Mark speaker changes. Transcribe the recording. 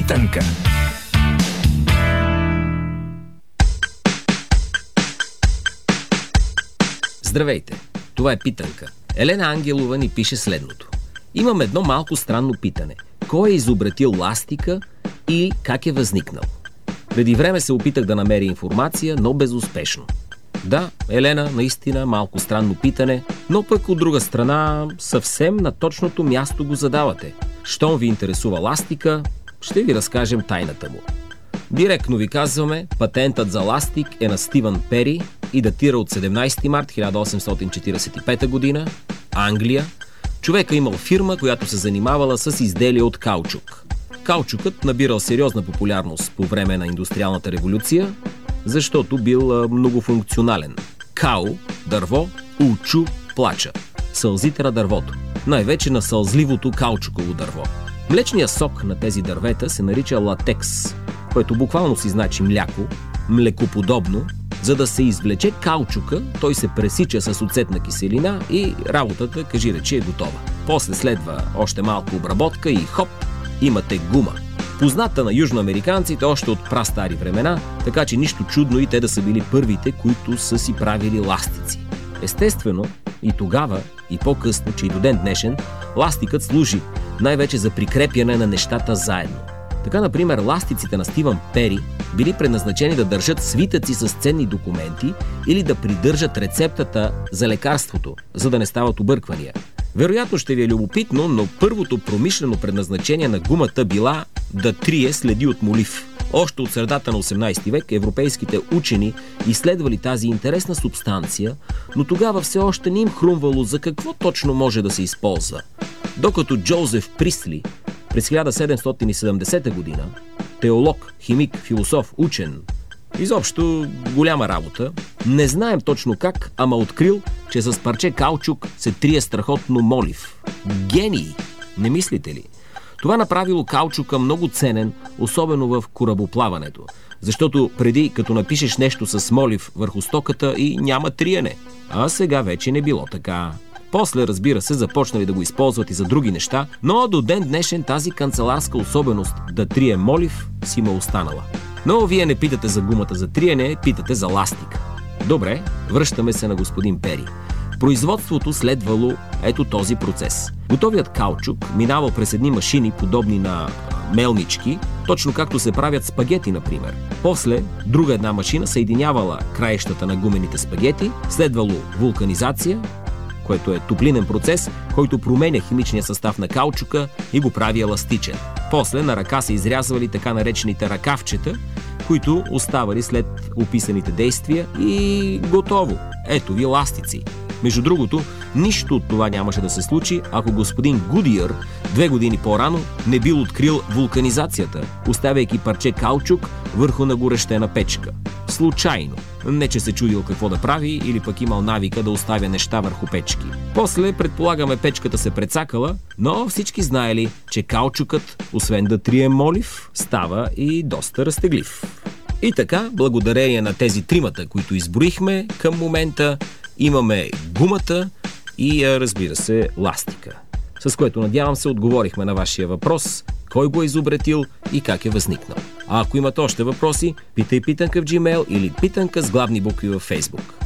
Speaker 1: Питанка.
Speaker 2: Здравейте, това е Питанка. Елена Ангелова ни пише следното. Имам едно малко странно питане. Кой е изобретил ластика и как е възникнал? Преди време се опитах да намеря информация, но безуспешно. Да, Елена, наистина малко странно питане, но пък от друга страна съвсем на точното място го задавате. Щом ви интересува ластика, ще ви разкажем тайната му. Директно ви казваме, патентът за ластик е на Стивън Пери и датира от 17 март 1845 година, Англия. Човека имал фирма, която се занимавала с изделия от каучук. Каучукът набирал сериозна популярност по време на индустриалната революция, защото бил многофункционален. Као – дърво, учу – плача. Сълзите на дървото. Най-вече на сълзливото каучуково дърво. Млечният сок на тези дървета се нарича латекс, което буквално си значи мляко, млекоподобно. За да се извлече каучука, той се пресича с оцетна киселина и работата, кажи речи, е готова. После следва още малко обработка и хоп, имате гума. Позната на южноамериканците още от прастари времена, така че нищо чудно и те да са били първите, които са си правили ластици. Естествено, и тогава, и по-късно, че и до ден днешен, ластикът служи най-вече за прикрепяне на нещата заедно. Така, например, ластиците на Стивън Пери били предназначени да държат свитъци с ценни документи или да придържат рецептата за лекарството, за да не стават обърквания. Вероятно ще ви е любопитно, но първото промишлено предназначение на гумата била да трие следи от молив. Още от средата на 18 век европейските учени изследвали тази интересна субстанция, но тогава все още не им хрумвало за какво точно може да се използва. Докато Джозеф Присли през 1770 година, теолог, химик, философ, учен, изобщо голяма работа, не знаем точно как, ама открил, че с парче каучук се трие страхотно молив. Гений! Не мислите ли? Това направило каучука много ценен, особено в корабоплаването. Защото преди, като напишеш нещо с молив върху стоката и няма триене. А сега вече не било така. После, разбира се, започнали да го използват и за други неща, но до ден днешен тази канцеларска особеност да трие молив си ме останала. Но вие не питате за гумата за триене, питате за ластик. Добре, връщаме се на господин Пери. Производството следвало ето този процес. Готовият каучук минавал през едни машини, подобни на мелнички, точно както се правят спагети, например. После друга една машина съединявала краищата на гумените спагети, следвало вулканизация, което е топлинен процес, който променя химичния състав на каучука и го прави еластичен. После на ръка се изрязвали така наречените ръкавчета, които оставали след описаните действия и готово. Ето ви ластици. Между другото, нищо от това нямаше да се случи, ако господин Гудиър 2 години по-рано не бил открил вулканизацията, оставяйки парче каучук върху нагорещена печка. Случайно. Не че се чудил какво да прави или пък имал навика да оставя неща върху печки. После, предполагаме, печката се прецакала, но всички знаели, че каучукът, освен да трие молив, става и доста разтеглив. И така, благодарение на тези тримата, които изброихме, към момента имаме гумата и, разбира се, ластика. С което, надявам се, отговорихме на вашия въпрос, кой го е изобретил и как е възникнал. А ако имате още въпроси, питай Питанка в Gmail или Питанка с главни букви във Facebook.